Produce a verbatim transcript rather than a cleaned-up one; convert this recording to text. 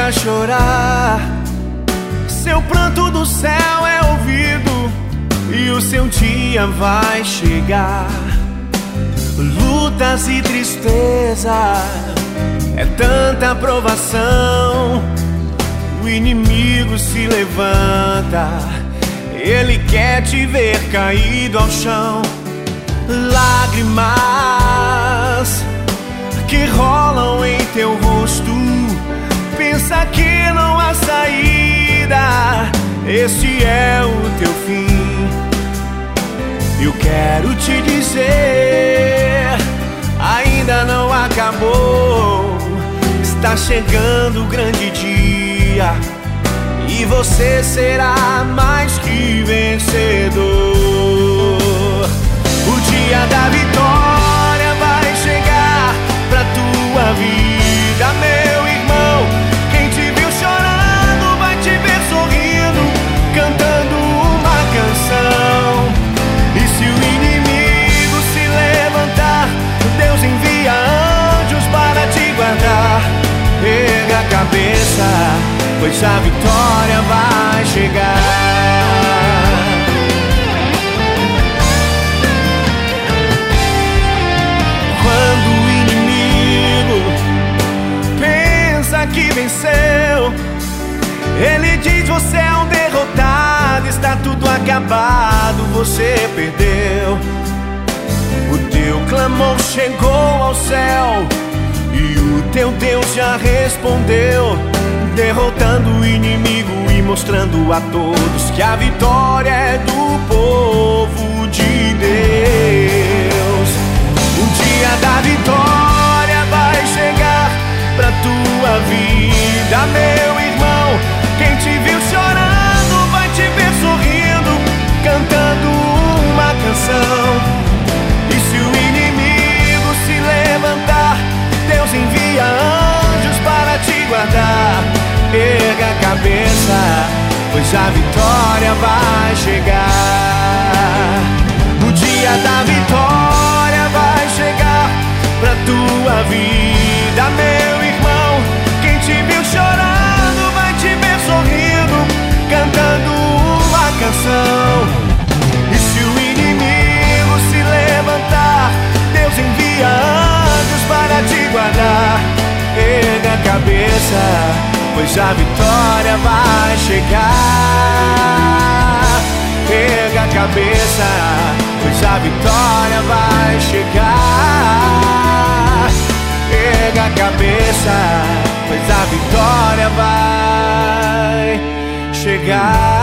a chorar. Seu pranto do céu é ouvido e o seu dia vai chegar. Lutas e tristeza, é tanta provação. O inimigo se levanta, ele quer te ver caído ao chão. Lágrimas que rolam em teu rosto, pensa que não há saída, este é o teu fim. Eu quero te dizer, ainda não acabou. Está chegando o grande dia e você será mais que vencedor. O dia da vitória vai chegar pra tua vida, meu irmão. Quem te viu chorando vai te ver sorrindo, cantando uma canção. E se o inimigo se levantar, Deus envia anjos para te guardar. Erga a cabeça, pois a vitória vai chegar. Quando o inimigo pensa que venceu, ele diz: você é um derrotado, está tudo acabado, você perdeu. O teu clamor chegou ao céu e o teu Deus já respondeu, derrotando o inimigo e mostrando a todos que a vitória é do povo de Deus. O dia da vitória vai chegar pra tua vida, meu irmão. Quem te viu chorando vai te ver sorrindo, cantando uma canção. E se o inimigo se levantar, Deus envia anjos para te guardar. Erga a cabeça, pois a vitória vai chegar. O dia da vitória vai chegar pra tua vida, meu irmão. Quem te viu chorando vai te ver sorrindo, cantando uma canção. E se o inimigo se levantar, Deus envia anjos para te guardar. Erga a cabeça, pois a vitória vai chegar. Erga a cabeça, pois a vitória vai chegar. Erga a cabeça, pois a vitória vai chegar.